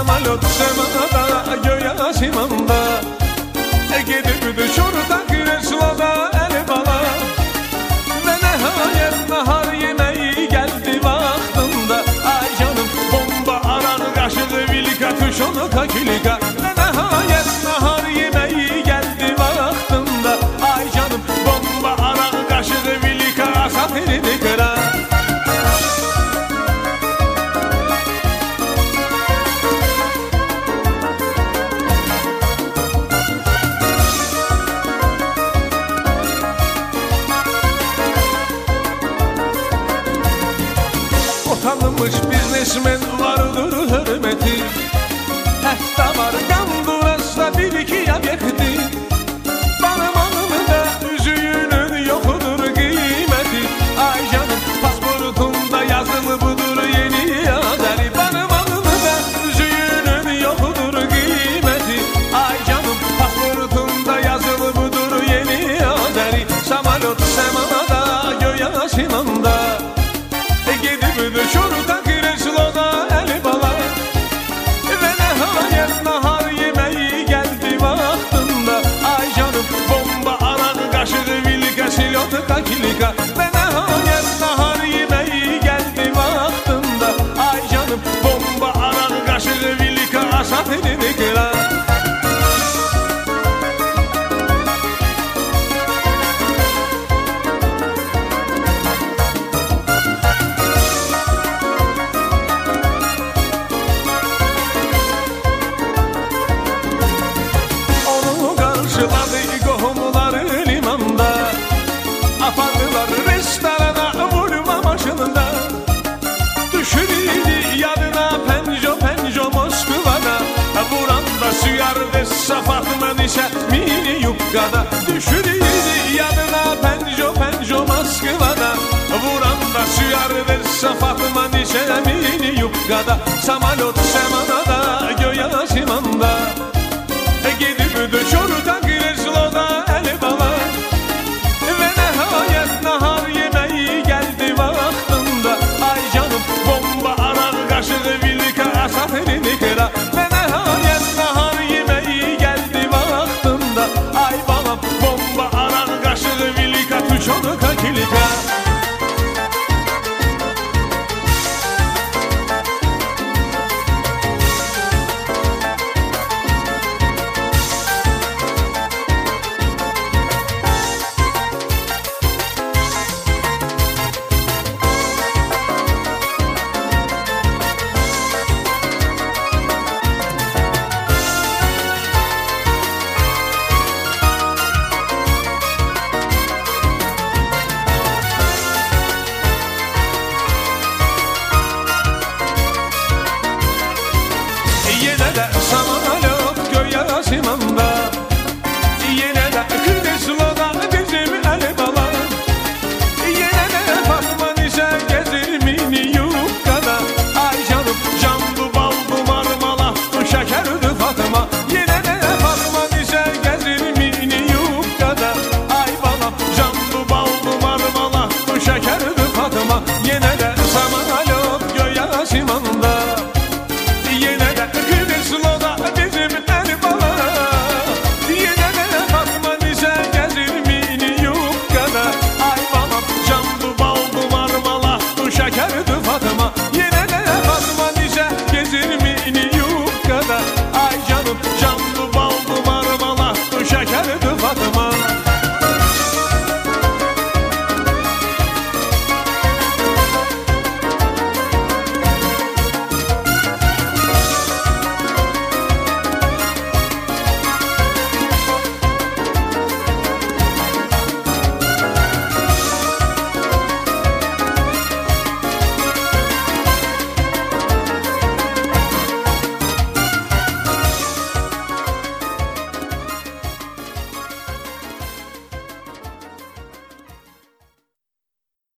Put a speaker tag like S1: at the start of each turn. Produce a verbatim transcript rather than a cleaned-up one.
S1: Samalot semada göya simanda Gidip düşürdü Kreslo'da el bala Ve nihayet nahar yemeği geldi vaktinde Ay canım bomba arar kaşığı vilika tuşunu kakilika Ve nihayet nahar yemeği geldi vaktinde Ay canım bomba arar kaşığı vilika asafirini kırar Tanınmış biznesmen vardır hürmeti Hatta var Gonduras'ta bir iki yabekti Benim anımda üzüğünün yoktur kıymeti Ay canım pasportumda yazılı budur yeni adeli Benim anımda üzüğünün yoktur kıymeti Ay canım pasportumda yazılı budur yeni adeli Samalot semada göya simanda Gidip düşürdü Kreslo'da el bala Ve nihayet nahar yemeği geldi vaktinde Ay canım bomba arar kaşığı vilika silotu kakilika Ve nihayet nahar yemeği geldi vaktinde Ay canım bomba arar kaşığı vilika asafini kırar Karşıladı kohumları limanda Apardılar restorana vurma başında Düşürüydü yadına penco penco Moskova'da Vuran da suyardı Safatman ise mini yukkada Düşürüydü yadına penco penco Moskova'da Vuran da suyardı Safatman ise mini yukkada Sama